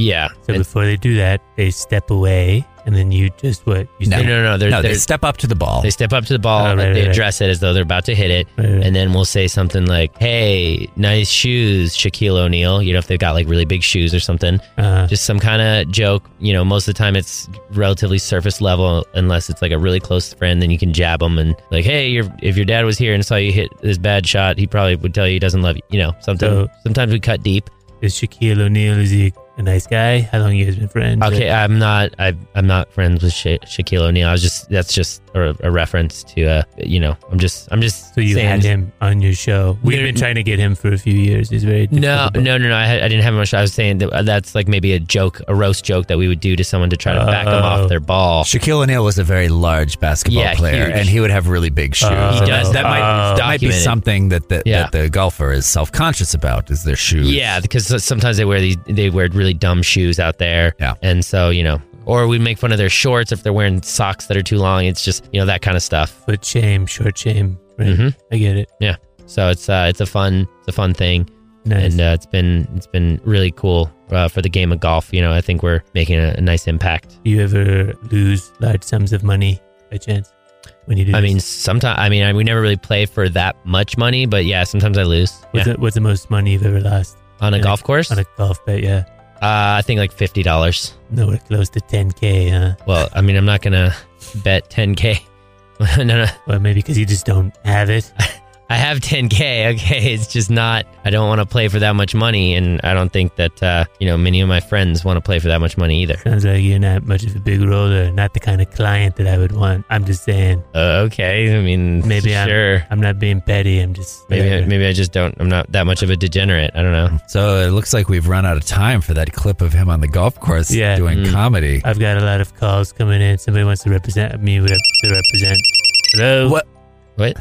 Yeah. So before they do that, they step away, and then you just what? You No, say- no, no. They're, No, they they're- step up to the ball. They step up to the ball, Oh, right, they right, address it as though they're about to hit it, Right, right. and then we'll say something like, "Hey, nice shoes, Shaquille O'Neal." You know, if they've got like really big shoes or something, Uh, just some kind of joke. You know, most of the time it's relatively surface level, unless it's like a really close friend. Then you can jab them and like, "Hey, your if your dad was here and saw you hit this bad shot, he probably would tell you he doesn't love you." You know, something. So- sometimes we cut deep. is Shaquille O'Neal, is he a nice guy? How long you guys been friends? Okay, I'm not. I, I'm not friends with Sha- Shaquille O'Neal. I was just. That's just a, a reference to. Uh, you know, I'm just. I'm just. So you saying, had him on your show. We've There- been trying to get him for a few years. He's very No, difficult. no, no, no. I, had, I didn't have much. I was saying that that's like maybe a joke, a roast joke that we would do to someone to try to back them Oh. off their ball. Shaquille O'Neal was a very large basketball Yeah, player, huge. and he would have really big shoes. Oh. He does. That might Oh. that might be Documented. something that the, Yeah. that the golfer is self conscious about is their shoes. Yeah, because sometimes they wear these. They wear really dumb shoes out there. Yeah. and so you know, or we make fun of their shorts if they're wearing socks that are too long. It's just you know that kind of stuff. Foot shame, short shame. Right? Mhm. I get it. Yeah. So it's uh, it's a fun it's a fun thing. Nice. And uh, it's been it's been really cool uh, for the game of golf. You know, I think we're making a, a nice impact. Do you ever lose large sums of money by chance when you do? I this? mean, sometimes I mean I, we never really play for that much money, but yeah, sometimes I lose. what's, Yeah. the, what's the most money you've ever lost On a in golf course, on a golf bet? Yeah, uh, I think like fifty dollars. nowhere close to ten k, huh? Well, I mean, I'm not gonna bet ten k. no, no, Well, maybe because you just don't have it. I have ten k. Okay, it's just not. I don't want to play for that much money, and I don't think that uh, you know many of my friends want to play for that much money either. Sounds like you're not much of a big roller. Not the kind of client that I would want. I'm just saying. Uh, okay, I mean, Maybe sure. I'm. I'm not being petty. I'm just Maybe I, whatever. maybe I just don't. I'm not that much of a degenerate. I don't know. So it looks like we've run out of time for that clip of him on the golf course Yeah. doing Mm. comedy. I've got a lot of calls coming in. Somebody wants to represent me. With to represent. Hello. What? What?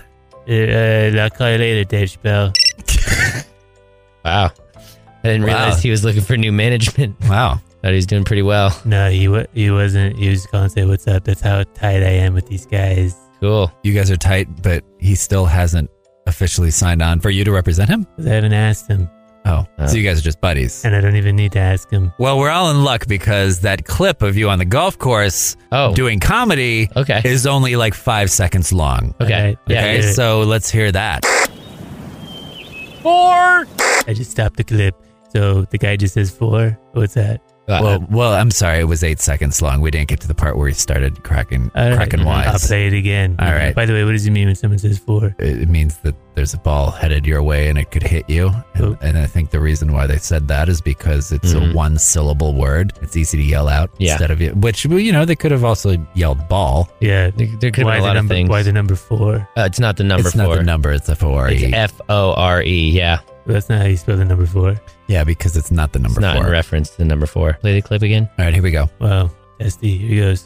Uh, I'll call you later, Dave Chappelle. Wow. I didn't Wow. realize he was looking for new management. Wow. Thought he was doing pretty well. No, he wa- he wasn't. He was calling to say what's up. That's how tight I am with these guys. Cool. You guys are tight, but he still hasn't officially signed on for you to represent him? 'Cause I haven't asked him, Oh, Oh. so you guys are just buddies. and I don't even need to ask him. Well, we're all in luck because that clip of you on the golf course Oh. doing comedy Okay. is only like five seconds long. Okay. Alright, Yeah. Okay, I, did it. so let's hear that. Four. I just stopped the clip. So the guy just says four. What's that? Uh, Well, well, I'm sorry, it was eight seconds long. We didn't get to the part where he started cracking, All right. cracking I'll wise. play it again. All right. By the way, what does it mean when someone says four? It means that there's a ball headed your way and it could hit you. And, Oh. and I think the reason why they said that is because it's Mhm. a one syllable word. It's easy to yell out Yeah. instead of, which, well, you know, they could have also yelled ball. Yeah. there, there could have Why been a the lot number? of things. Why the number four? Uh, it's not the number it's four. not the number, it's a four. It's F O R E. Yeah. Well, that's not how you spell the number four. Yeah, because it's not the number It's not four. in reference to the number four. Play the clip again. All right, here we go. Wow. Testy. Here he goes.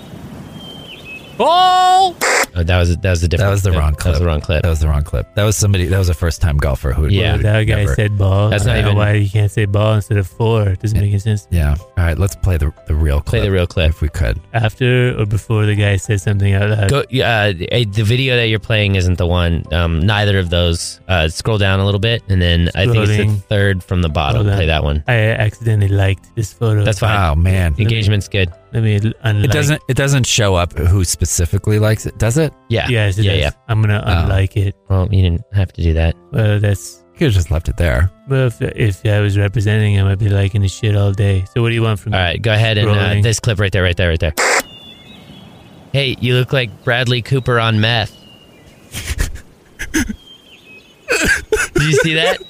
Ball. Oh, that was that was a different. That was the wrong That was clip. the wrong clip. That was the wrong clip. That was somebody, that was a first time golfer who Yeah. who That guy never- said ball. That's I not don't know even- why you can't say ball instead of four. It doesn't make any sense. Yeah. All right, let's play the, the real clip. Play the real clip. If we could. After or before the guy says something out loud? Go. Uh, eh, the video that you're playing isn't the one. Um, neither of those. Uh, scroll down a little bit, and then I think it's the Scrolling. third from the bottom. Hold on. Play that one. I accidentally liked this photo. That's fine. Oh, man. Engagement's good. Let me unlike. It doesn't, it doesn't show up who specifically likes it, does it? Yeah. Yes, it yeah, does. yeah. I'm gonna Oh. unlike it. Well, you didn't have to do that. Well, that's. You could have just left it there. Well, if, if I was representing him, I'd be liking his shit all day. So what do you want from All me? right, go ahead and uh, Scrolling. this clip right there, right there, right there. Hey, you look like Bradley Cooper on meth. Did you see that?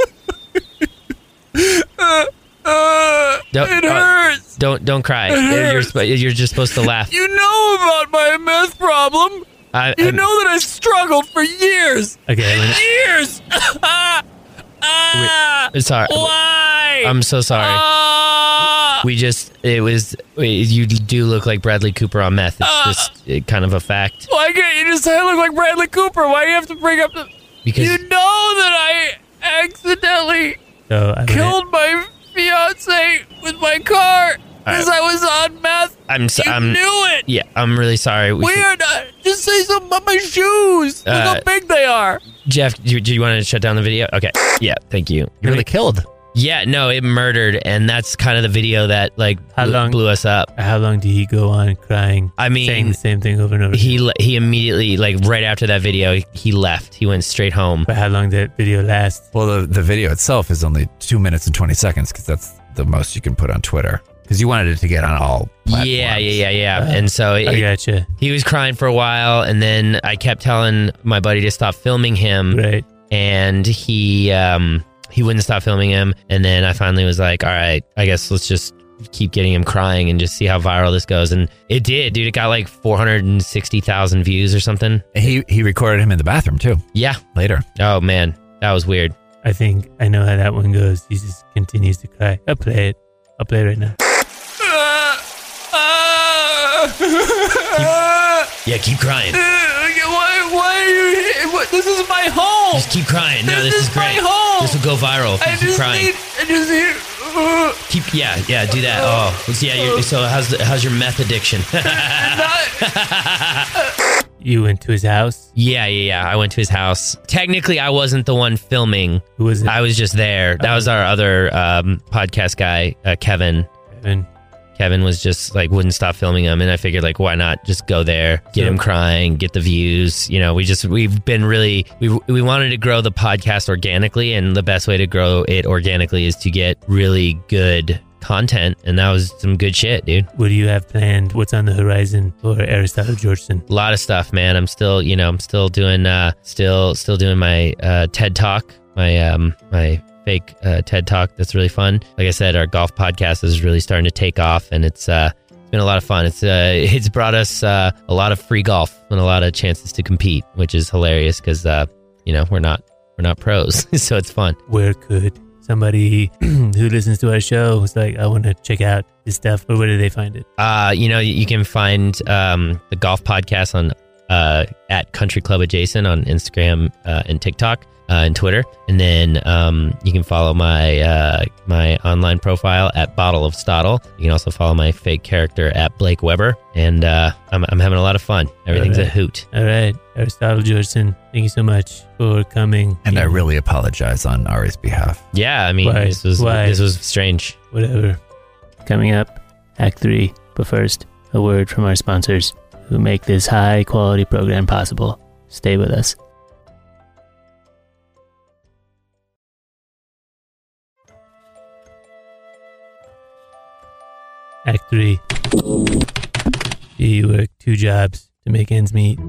Don't, It uh, hurts. don't don't cry. It You're, hurts. sp- you're just supposed to laugh. You know about my meth problem. I, You I'm- know that I struggled for years. Okay, when- Years. ah, ah, sorry. why? I'm so sorry. Ah, We just it was you do look like Bradley Cooper on meth. It's Ah. just uh, kind of a fact why can't you just say I look like Bradley Cooper? Why do you have to bring up the? because You know that I accidentally so I'm gonna, killed my fiance with my car because I was on meth. I'm so, You I'm knew it. yeah I'm really sorry. We We should- are not. Just say something about my shoes. Look Uh, how big they are. Jeff, do you, do you want to shut down the video? Okay. Yeah, thank you. You're really killed. Yeah, no, it murdered, and that's kind of the video that like How blew, long- blew us up. How long did he go on crying? I mean, saying the same thing over and over. He le- he immediately, like right after that video, he left. He went straight home. But how long did that video last? Well, the, the video itself is only two minutes and twenty seconds because that's the most you can put on Twitter. Because you wanted it to get on all platforms. Yeah, yeah, yeah, yeah. Uh, and so it, I gotcha. he was crying for a while, and then I kept telling my buddy to stop filming him. Right. And he um he wouldn't stop filming him. And then I finally was like, all right, I guess let's just keep getting him crying and just see how viral this goes. And it did, dude. It got like four hundred sixty thousand views or something. He he recorded him in the bathroom too. Yeah. Later. Oh man, that was weird. I think I know how that one goes. He just continues to cry. I'll play it. I'll play it right now. Yeah, keep crying. Why, why are you what, this is my home. Just keep crying. No, this, This is is my great. home. This will go viral if you I keep just crying. need, I just need, uh, Keep, yeah, yeah, do that. Oh, so yeah. You're, so how's the, how's your meth addiction? You went to his house? Yeah, yeah, yeah. I went to his house. Technically, I wasn't the one filming. Who was it? I was just there. That was our other um, podcast guy, uh, Kevin. Kevin. Kevin was just like wouldn't stop filming him, and I figured like why not just go there, get So- him crying, get the views. You know, we just we've been really we we wanted to grow the podcast organically, and the best way to grow it organically is to get really good content, and that was some good shit, dude. What do you have planned? What's on the horizon for Aristotle Georgeson? A lot of stuff, man. I'm still, you know, I'm still doing, uh, still, still doing my uh, TED Talk, my um, my fake uh, TED Talk. That's really fun. Like I said, our golf podcast is really starting to take off, and it's uh, it's been a lot of fun. It's uh, it's brought us uh, a lot of free golf and a lot of chances to compete, which is hilarious because uh, you know we're not we're not pros, so it's fun. Where could somebody who listens to our show was like, I want to check out this stuff, or where do they find it? Uh, you know, you can find um, the golf podcast on uh, at Country Club Adjacent on Instagram uh, and TikTok uh, and Twitter, and then um, you can follow my uh, my online profile at Bottle of Stottle. You can also follow my fake character at Blake Weber, and uh, I'm I'm having a lot of fun. Everything's All a right. hoot. All right, Aristotle Georgeson, thank you so much for coming. And I really apologize on Ari's behalf. Yeah, I mean, Why? this was Why? this was strange. Whatever. Coming up, Act three. But first, a word from our sponsors who make this high quality program possible. Stay with us. Act three. She worked two jobs to make ends meet.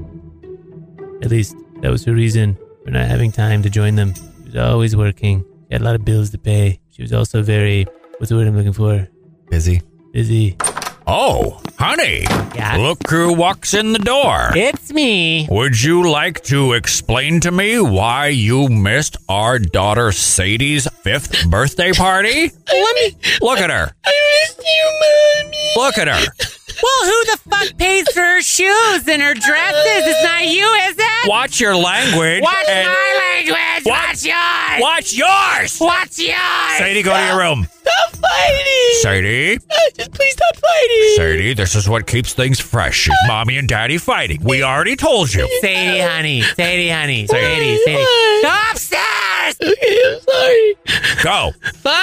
At least that was her reason for not having time to join them. She was always working. She had a lot of bills to pay. She was also very, what's the word I'm looking for? Busy. Busy. Oh, honey. Yeah? Look who walks in the door. It's me. Would you like to explain to me why you missed our daughter Sadie's fifth birthday party? Let me Look at her. I miss you, Mommy. Look at her. Well, who the fuck pays for her shoes and her dresses? It's not you, is it? Watch your language. Watch and my language. What? Watch yours. Watch yours. Watch yours. Sadie, go to your room. Stop fighting. Sadie. Just please stop fighting. Sadie, this is what keeps things fresh. Is mommy and daddy fighting. We already told you. Sadie, honey. Sadie, honey. Sadie. Sadie, Sadie. Go upstairs. Okay, I'm sorry. Go.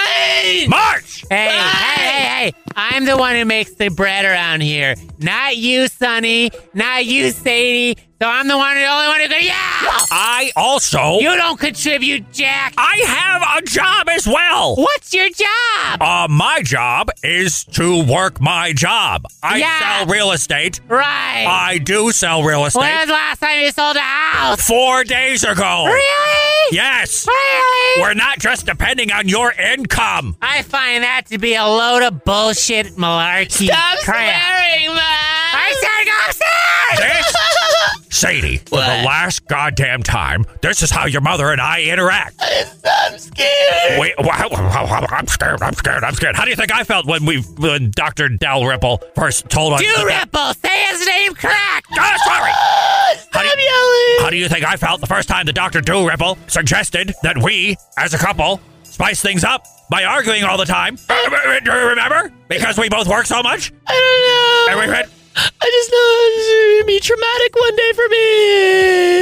Fine. March. Hey, hey, hey, hey. I'm the one who makes the bread around here. Not you, Sonny. Not you, Sadie. So I'm the one, the only one who can, yeah! I also... You don't contribute, Jack. I have a job as well. What's your job? Uh, my job is to work my job. I Yeah. sell real estate. Right. I do sell real estate. When was the last time you sold a house? Four days ago. Really? Yes. Really? We're not just depending on your income. I find that to be a load of bullshit malarkey. Stop swearing, Mom. I said go upstairs. This, Sadie, for the What? last goddamn time, this is how your mother and I interact. I'm scared. Wait, wow, I'm scared, I'm scared, I'm scared. How do you think I felt when we, when Doctor Dalrymple first told us? Dalrymple, say his name correct. Ah, sorry. How do, Stop you, yelling. how do you think I felt the first time that Doctor Dalrymple suggested that we, as a couple, spice things up by arguing all the time? Do you remember? Because we both work so much? I don't know. And we went, I just know it's going to be traumatic one day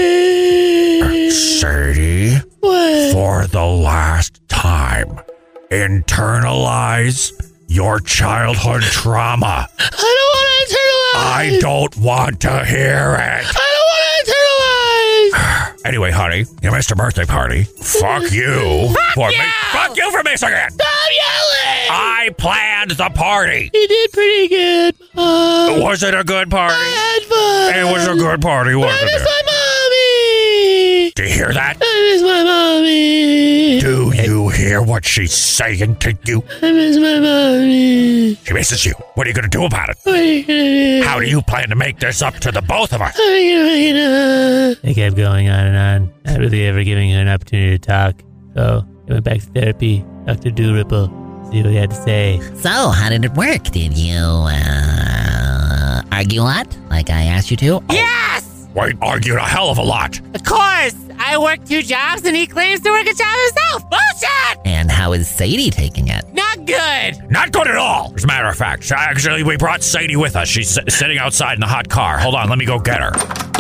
for me. Sadie, What? for the last time, internalize your childhood trauma. I don't want to internalize. I don't want to hear it. I don't want to internalize. Anyway, honey, you missed a birthday party. Fuck you. Fuck for you. Mi- fuck you for missing it. Stop yelling. I planned the party. You did pretty good, Mom. Was it a good party? I had fun. It was a good party, wasn't I miss it? my mommy. Do you hear that? I miss my mommy. Do you hear what she's saying to you? I miss my mommy. She misses you. What are you going to do about it? What are you going to do? How do you plan to make this up to the both of us? How are you going to make it up? They kept going on and on, not really ever giving her an opportunity to talk. So I went back to therapy, Doctor Dooripple, see what he had to say. So, how did it work? Did you, uh, argue a lot, like I asked you to? Yes! We argued a hell of a lot. Of course! I work two jobs and he claims to work a job himself. Bullshit! And how is Sadie taking it? Not good! Not good at all. As a matter of fact, actually, we brought Sadie with us. She's s- sitting outside in the hot car. Hold on, let me go get her.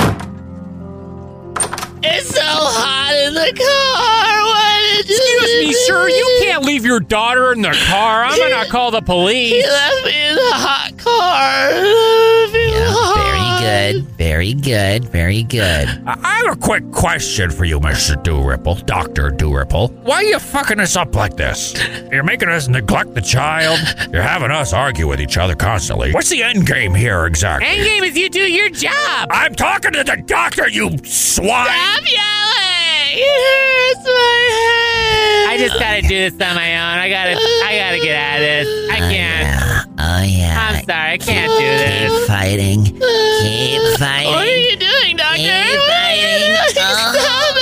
It's so hot in the car. What did you Excuse me, sir. You can't leave your daughter in the car. I'm gonna call the He police. left me in the hot car. Yeah, very good, very good, very good. I I have a quick question for you, Mister Dooripple, Doctor Dooripple. Why are you fucking us up like this? You're making us neglect the child. You're having us argue with each other constantly. What's the end game here exactly? Endgame is you do your job! I'm talking to the doctor, you swine! Stop yelling! It hurts my head. I just gotta do this on my own. I gotta I gotta get out of this. I can't. Oh, yeah. I'm sorry, I can't do this. Keep fighting. Keep fighting. What are you doing, doctor? Keep fighting. Stop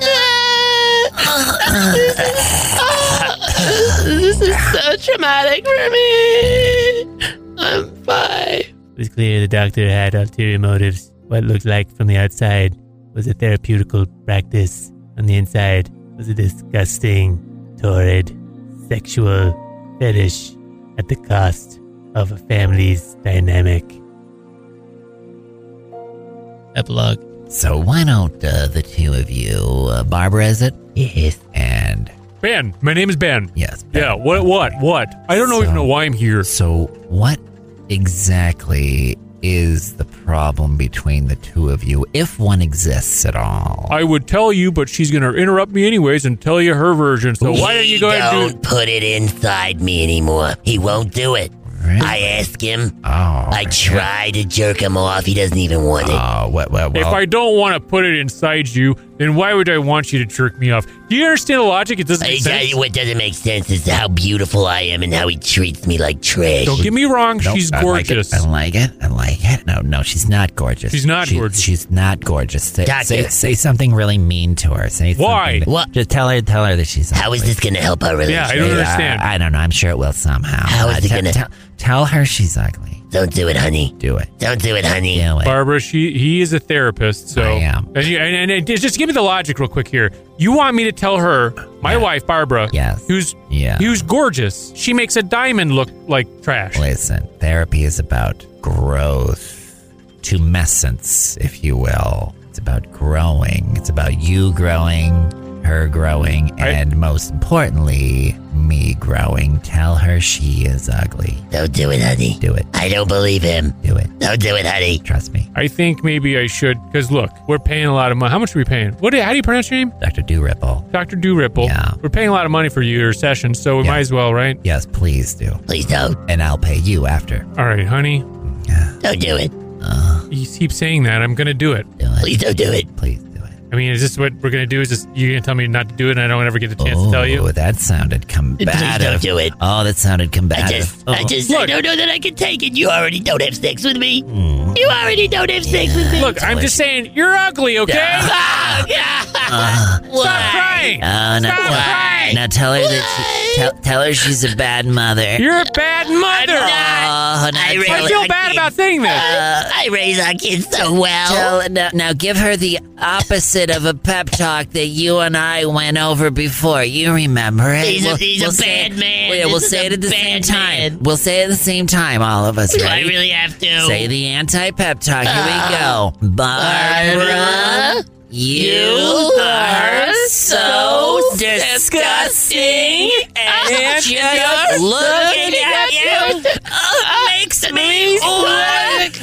it! This is so traumatic for me. I'm five. It was clear the doctor had ulterior motives. What looked like from the outside was a therapeutical practice. On the inside was a disgusting, torrid, sexual fetish at the cost of a family's dynamic. Epilogue. So why don't uh, the two of you, uh, Barbara, is it? Yes. And Ben, my name is Ben. yes. Ben. Yeah, what, what, what? I don't know So- even know why I'm here. So what exactly is the problem between the two of you, if one exists at all? I would tell you, but she's going to interrupt me anyways and tell you her version. So why don't you go ahead and do Don't put it inside me anymore. He won't do it. Really? I ask him. Oh, I try to jerk him off. He doesn't even want it. Oh, what, what, If well, I don't want to put it inside you, then why would I want you to jerk me off? Do you understand the logic? It doesn't I make tell sense. you what doesn't make sense is how beautiful I am and how he treats me like trash. Don't get me wrong, Nope, she's I like it. gorgeous. I like it. I like it. No, no, she's not gorgeous. She's not She- gorgeous. She's not gorgeous. Say, Doctor. say, say something really mean to her. Say Why? something that- What? Just tell her, tell her that she's. How is ugly. this going to help our relationship? I don't understand. I, I don't know. I'm sure it will somehow. How is Uh, it te- gonna- tell, tell her she's ugly. Don't do it, honey. Do it. Don't do it, honey. Do it. Barbara, she he is a therapist, so I am. And, you, and, and, and just give me the logic real quick here. You want me to tell her, my wife Barbara, Yes. who's Yeah. who's gorgeous, she makes a diamond look like trash. Listen, therapy is about growth, tumescence, if you will. It's about growing. It's about you growing, her growing, I- and most importantly, me growing. Tell her she is ugly. Don't do it, honey. Do it. I don't believe him. Do it. Don't do it, honey. Trust me. I think maybe I should, because look, we're paying a lot of money. How much are we paying? What? do- How do you pronounce your name? Doctor Dooripple. Doctor Dooripple. Yeah. We're paying a lot of money for your session, so we Yeah. might as well, right? Yes, please do. Please don't. And I'll pay you after. All right, honey. Don't do it. You keep saying that. I'm going to do it. Do it. Please don't do it. Please do it. I mean, is this what we're going to do? Is this, you're going to tell me not to do it and I don't ever get the chance to tell you? Oh, that sounded Please combative. don't do it. Oh, that sounded combative. I just, I Oh. just, I Look. don't know that I can take it. You already don't have sex with me. Mm. You already don't have sex with me. Look, I'm just saying, you're ugly, okay? Ah, yeah. Stop crying. Oh, no. Stop Now- crying. Now tell her that she, tell, tell her she's a bad mother. You're a bad mother. Oh, now I tell- really- I feel bad about saying this. Uh, I raise our kids so well. Tell, now, now give her the opposite of a pep talk that you and I went over before. You remember it? He's a- he's a say bad it- man. Yeah, we'll This is say a it at the bad same time. man. We'll say it at the same time, all of us. Do I Ready? really have to? Say the anti-pep talk. Here Uh, we go. Barbara, Barbara, You are so disgusting, and just looking at you uh, makes me sick.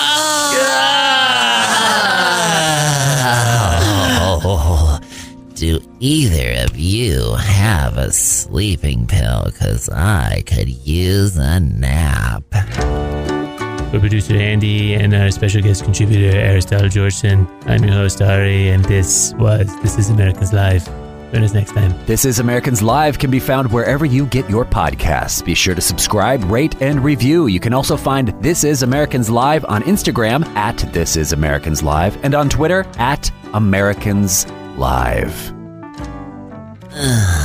Oh, do either of you have a sleeping pill? Because I could use a nap. We're producer Andy and our special guest contributor Aristotle Georgeson. I'm your host Ari, and this was This Is Americans Live. Join us next time. This Is Americans Live can be found wherever you get your podcasts. Be sure to subscribe, rate, and review. You can also find This Is Americans Live on Instagram at This Is Americans Live and on Twitter at Americans Live. Ugh.